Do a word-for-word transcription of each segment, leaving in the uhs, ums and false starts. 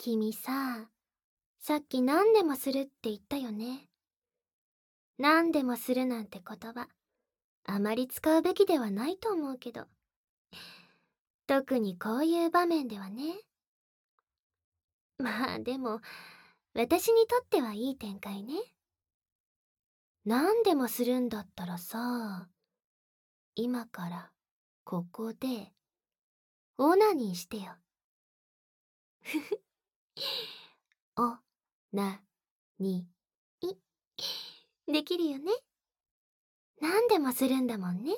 君さ、さっき何でもするって言ったよね。何でもするなんて言葉、あまり使うべきではないと思うけど。特にこういう場面ではね。まあでも、私にとってはいい展開ね。何でもするんだったらさ、今からここでオナニーしてよ。ふふ。おなにい。できるよね。何でもするんだもんね。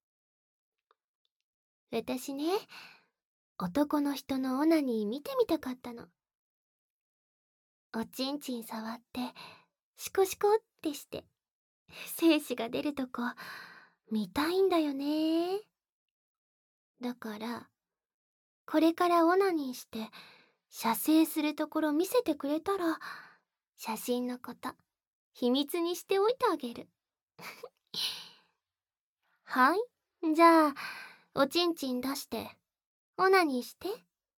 私ね、男の人のオナニー見てみたかったの。おちんちん触ってシコシコってして精子が出るとこ見たいんだよね。だからこれからオナニーして射精するところ見せてくれたら、写真のこと秘密にしておいてあげる。はい、じゃあおちんちん出してオナニーして。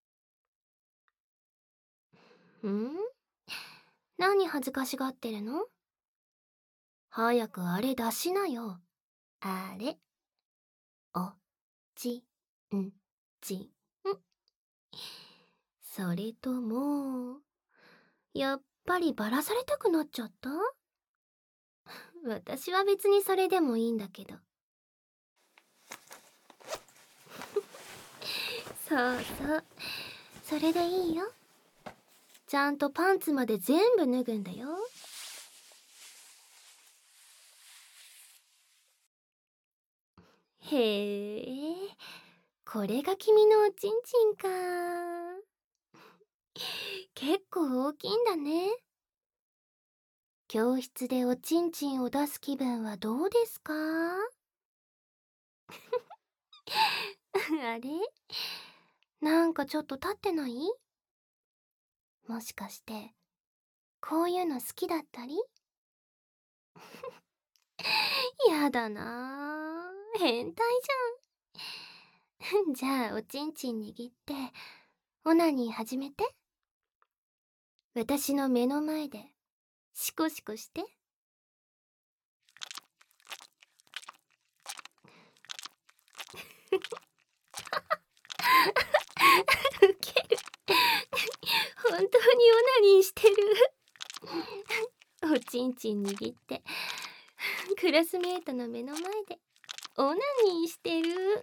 ん？何恥ずかしがってるの？早くあれ出しなよ。あれ。おちんちん。それともやっぱりバラされたくなっちゃった？私は別にそれでもいいんだけど。そうそう、それでいいよ。ちゃんとパンツまで全部脱ぐんだよ。へえ、これが君のおちんちんか。結構大きいんだね。教室でおちんちんを出す気分はどうですか？あれ、なんかちょっと立ってない？もしかしてこういうの好きだったり？やだなぁ、変態じゃん。じゃあおちんちん握ってオナニー始めて。私の目の前でシコシコして。ウケる。本当にオナニーしてる。おちんちん握ってクラスメートの目の前でオナニーしてる。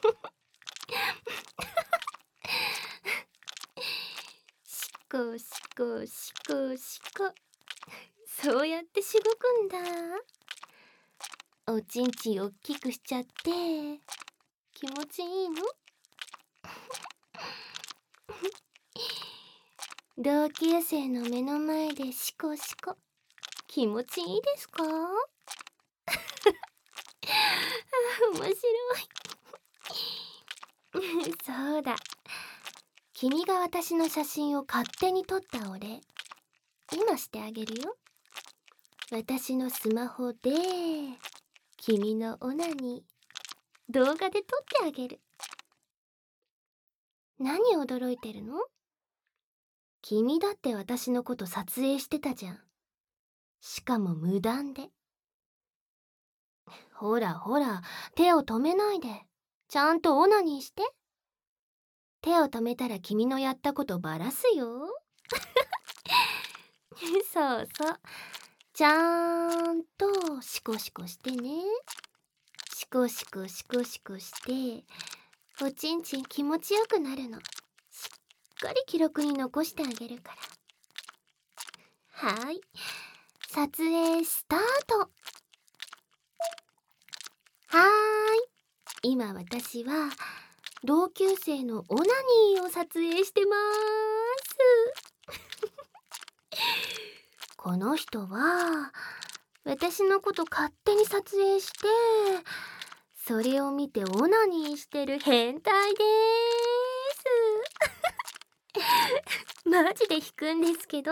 シコシコシコシコ。そうやってしごくんだ。おちんちんおっきくしちゃって気持ちいいの？同級生の目の前でシコシコ気持ちいいですか？面白い。そうだ、君が私の写真を勝手に撮ったお礼今してあげるよ。私のスマホで君のオナニー動画で撮ってあげる。何驚いてるの？君だって私のこと撮影してたじゃん。しかも無断で。ほらほら、手を止めないでちゃんとオナニーして。手を止めたら君のやったことバラすよ。そうそう、ちゃーんとシコシコしてね。シコシコシコシコしておちんちん気持ちよくなるの。しっかり記録に残してあげるから。はい、撮影スタート。はーい、今私は同級生のオナニーを撮影してまーす。この人は私のこと勝手に撮影してそれを見てオナニーしてる変態でーす。マジで引くんですけど。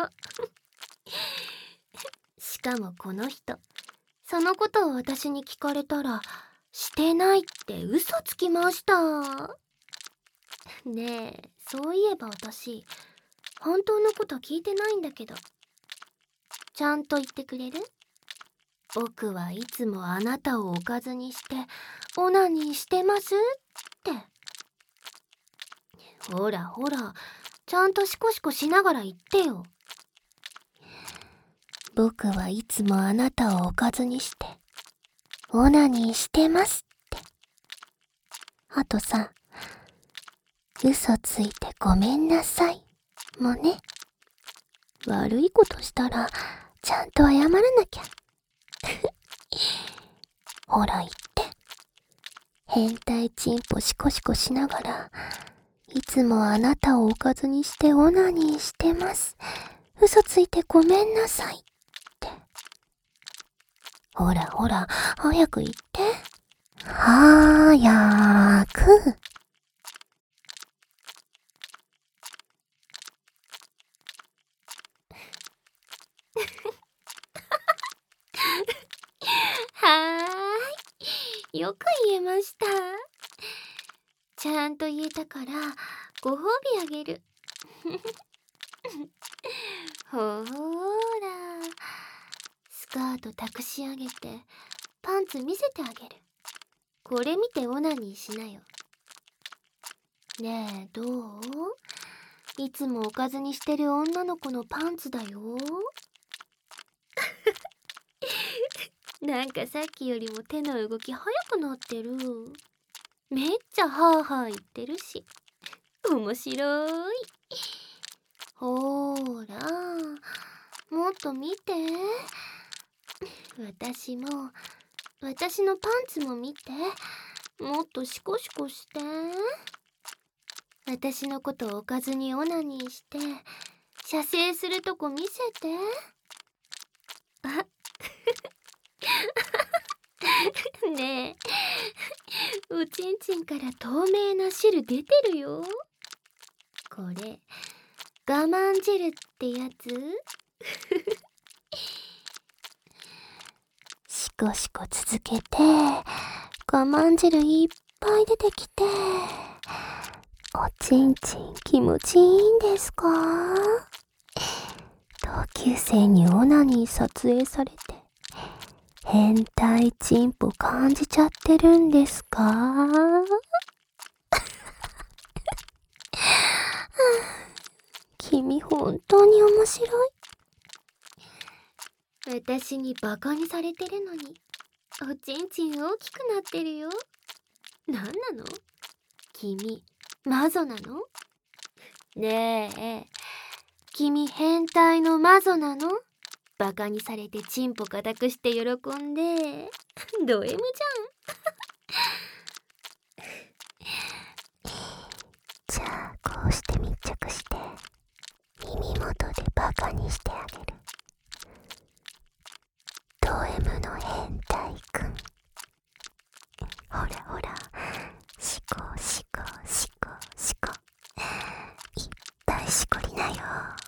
しかもこの人、そのことを私に聞かれたらしてないって嘘つきました。ねえ、そういえば私本当のこと聞いてないんだけど。ちゃんと言ってくれる？僕はいつもあなたをおかずにしてオナニーしてますって。ほらほら、ちゃんとシコシコしながら言ってよ。僕はいつもあなたをおかずにしてオナニーしてますって。あとさ、嘘ついてごめんなさいもね。悪いことしたらちゃんと謝らなきゃ。ほら言って。変態チンポシコシコしながら、いつもあなたをおかずにしてオナニーしてます。嘘ついてごめんなさいって。ほらほら、早く言って。はーやーく。はーい。よく言えました。ちゃんと言えたから、ご褒美あげる。ほーら。スカート託し上げて、パンツ見せてあげる。これ見てオナニーしなよ。ねえ、どう？いつもおかずにしてる女の子のパンツだよ。なんかさっきよりも手の動き早くなってる。めっちゃハーハー言ってるし。面白い。ほーら、もっと見て。私も、私のパンツも見て。もっとシコシコして。私のことおかずにオナニーして、射精するとこ見せて。あねえ、おちんちんから透明な汁出てるよ。これ我慢汁ってやつ？シコシコ続けて、我慢汁いっぱい出てきて、おちんちん気持ちいいんですか？同級生にオナニー撮影されて変態チンポ感じちゃってるんですか？君本当に面白い。私にバカにされてるのにおちんちん大きくなってるよ。なんなの？君マゾなの？ねえ、君変態のマゾなの？バカにされてチンポ固くして喜んでド M じゃん。じゃあこうして密着して耳元でバカにしてあげる。ド M の変態くん。ほらほら、シコシコシコシコ、いっぱいしこりなよ。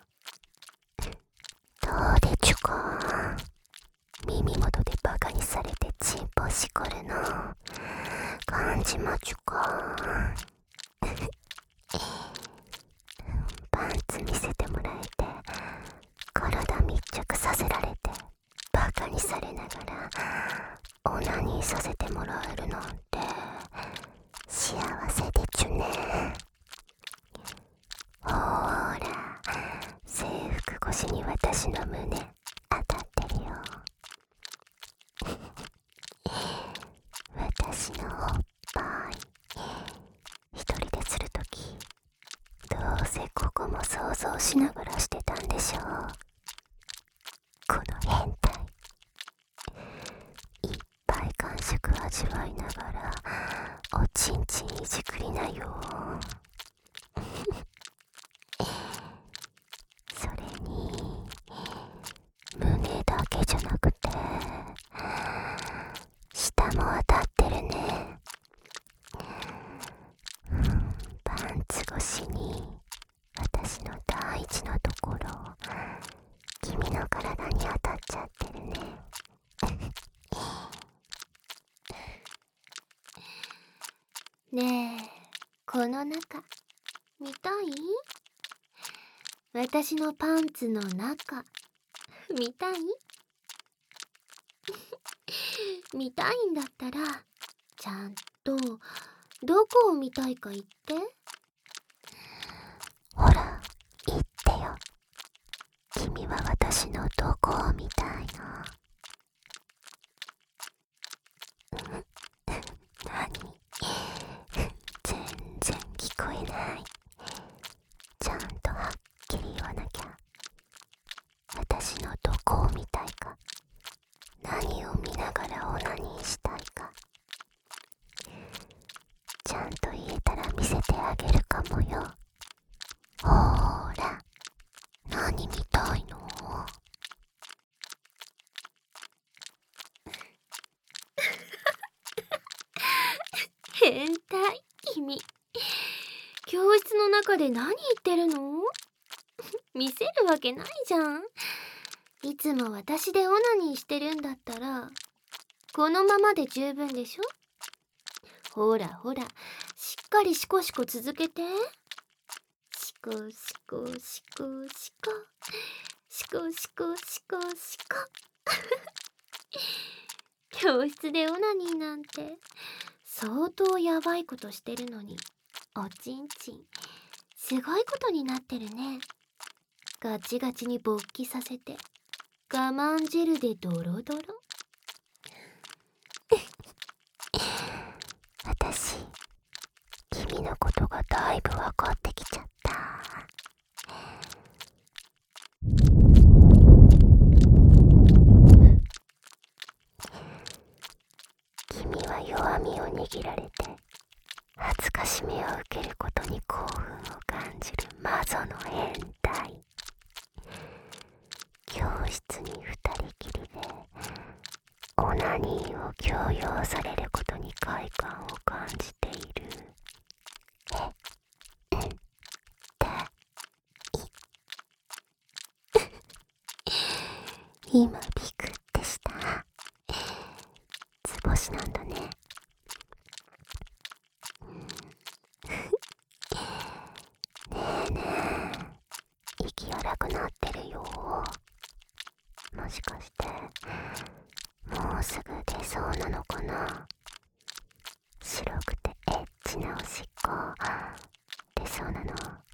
どうでちゅか？耳元でバカにされてチンポしこるの感じまちゅか？パンツ見せてもらえて、体密着させられて、バカにされながらオナニーさせてもらえるなんて幸せでちゅね。ほーら、制服越しに私の胸当たってるよ。私のおっぱい一人でするとき、どうせここも想像しながらしてたんでしょう。この変態、いっぱい感触味わいながらおちんちんいじくりなよ。それに胸だけじゃなくて下も当たってるね。パンツ越しに私の大事なところ君の体に当たっちゃってるね。ねえ、この中見たい？ 私のパンツの中見たい？見たいんだったらちゃんとどこを見たいか言って。 ほら言ってよ。君は私のどこを見たいの？何？全然聞こえない。ちゃんとはっきり言わなきゃ。私のどこを見たいか、何を見ながらオナニーしたいか、ちゃんと言えたら見せてあげるかもよ。ほーら、何見たいの？ 変態、君。教室の中で何言ってるの？見せるわけないじゃん。いつも私でオナニーしてるんだったらこのままで十分でしょ。ほらほら、しっかりシコシコ続けて。シコシコシコシコシコシコシコシコ教室でオナニーなんて相当やばいことしてるのに、おちんちんすごいことになってるね。ガチガチに勃起させて我慢汁でドロドロ。 私、君のことがだいぶ分かってきちゃった。君は弱みを握られて恥ずかしめを受けることに興奮を感じるマゾの変態。教室に二人きりでオナニーを強要されることに快感を感じている。え、うん、だ、い。今ビクってした。図星なんだね。ねえねえ、息荒くなってるよ。もしかしてもうすぐ出そうなのかな。白くてエッチなおしっこ出そうなの。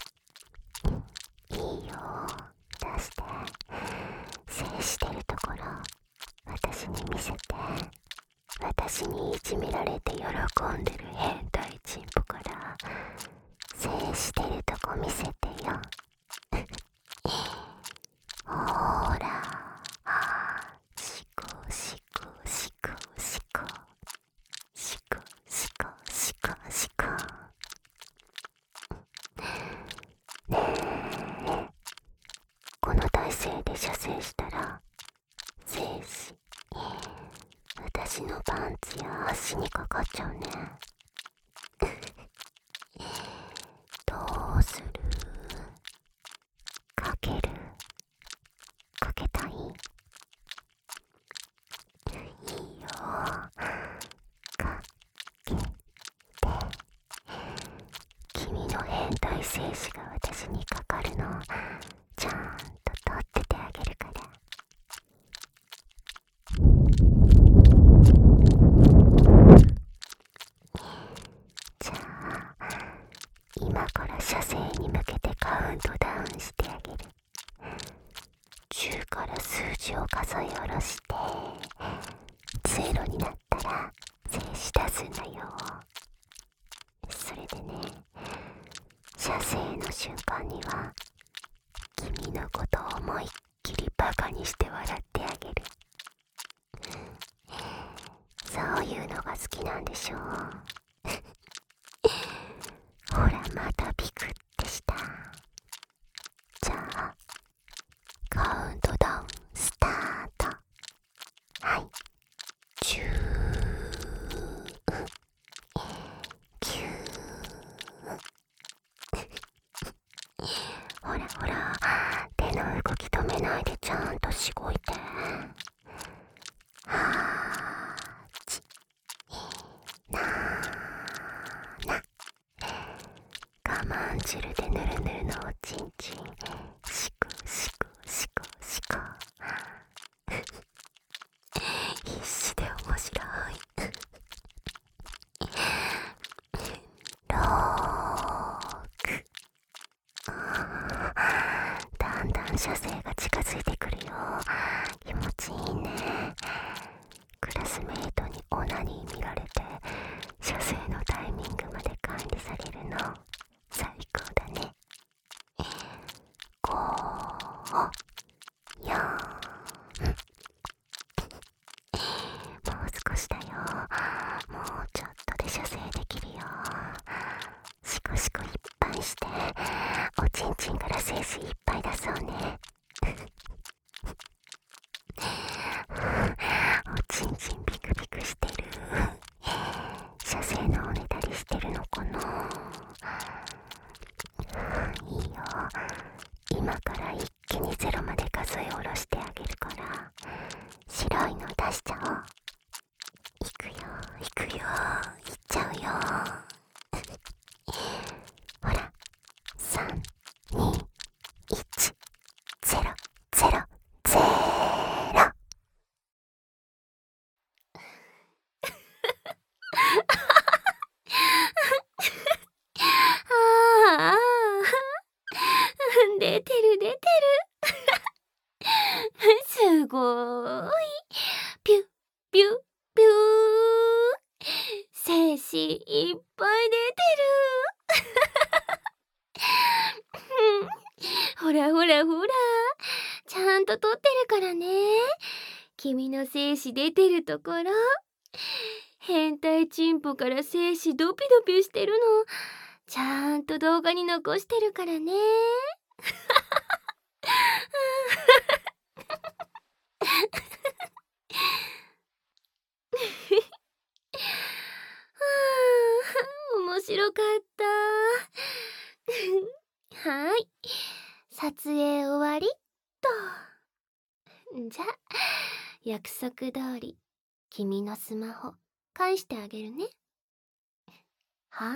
いいよ、出して。精してるところ私に見せて。私にいじめられて喜んでる変態チンポから精してるとこ見せてよ。ほーら、シコシコシコシコシコシコシコシコ。ねえ、この体勢で射精したら精子私のパンツや足にかかっちゃうね。どうする？かける？かけたい？いいよ、かけて。君の変態精子が私にかかるのちゃんと取っててあげるから。じゃあ今から射精に向けてカウントダウンしてあげる。じゅうから数字を数え下ろしてゼロになったら精子出すんだよ。それでね、射精の瞬間には君のことを思いっきりバカにして笑ってあげる。そういうのが好きなんでしょ。ほらまたビクってした。じゃあカウントダウンスタート。はい、じゅう、きゅう。ほらほら、手の動き止めないでちゃんとしごいて。はち、なな。我慢汁でぬるぬるのおちんちんし射精が近づいてくるよ。気持ちいいね。クラスメイトにオナニー見られて射精のタイミングまで管理されるの最高だね。ご、よん、もう少しだよ。もうちょっとで射精できるよ。シコシコいっぱいしておちんちんから精子いっぱい出そうね。おちんちんビクビクしてる。射精のおねだりしてるのかな。いいよ、今から一気にゼロまで数え下ろしてあげるから白いの出しちゃおう。いくよいくよ、いっちゃうよ。ほら、さん、に、いち、ゼロ、ゼロ、ゼロ。 ああ、出てる出てる。すごーい。ピュッピュッピュー。精子いっぱい出てる。ほらほらほら、ちゃんと撮ってるからね。君の精子出てるところ、変態チンポから精子ドピドピしてるのちゃんと動画に残してるからね。面白かった。はい、撮影終わりっと。じゃ、約束通り君のスマホ返してあげるね。はい。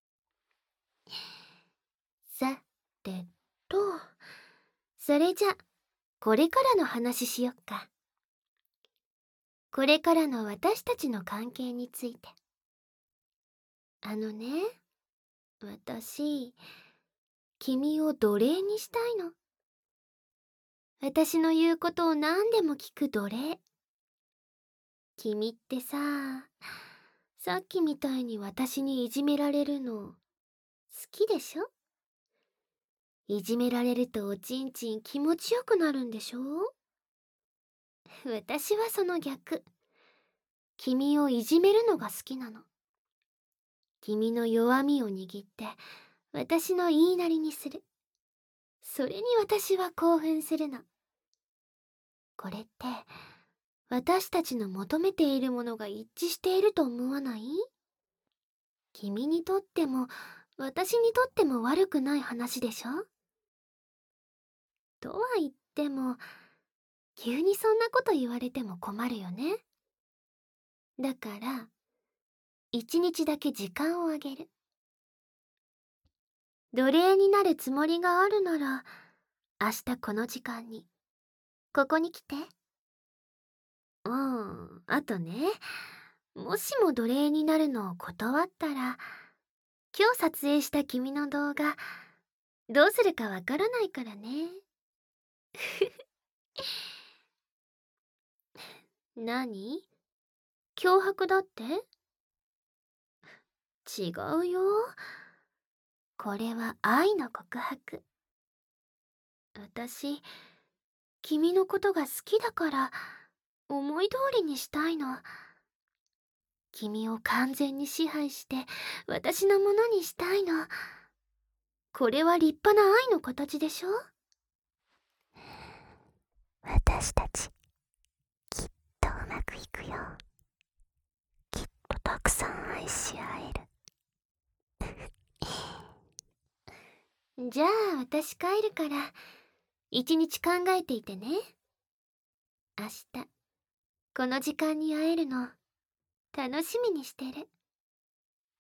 さてと、それじゃこれからの話しよっか。これからの私たちの関係について。あのね、私、君を奴隷にしたいの。私の言うことを何でも聞く奴隷。君ってさ、さっきみたいに私にいじめられるの好きでしょ？いじめられるとおちんちん気持ちよくなるんでしょ？私はその逆。君をいじめるのが好きなの。君の弱みを握って私の言いなりにする。それに私は興奮するの。これって私たちの求めているものが一致していると思わない？君にとっても私にとっても悪くない話でしょ？とは言っても急にそんなこと言われても困るよね。だから一日だけ時間をあげる。奴隷になるつもりがあるなら明日この時間にここに来て。うん、あとね、もしも奴隷になるのを断ったら今日撮影した君の動画どうするかわからないからね。何？脅迫だって？違うよ。これは愛の告白。私、君のことが好きだから思い通りにしたいの。君を完全に支配して私のものにしたいの。これは立派な愛の形でしょ？ 私たちきっとうまくいくよ。きっとたくさん愛し合える。 じゃあ私帰るから一日考えていてね。明日この時間に会えるの楽しみにしてる。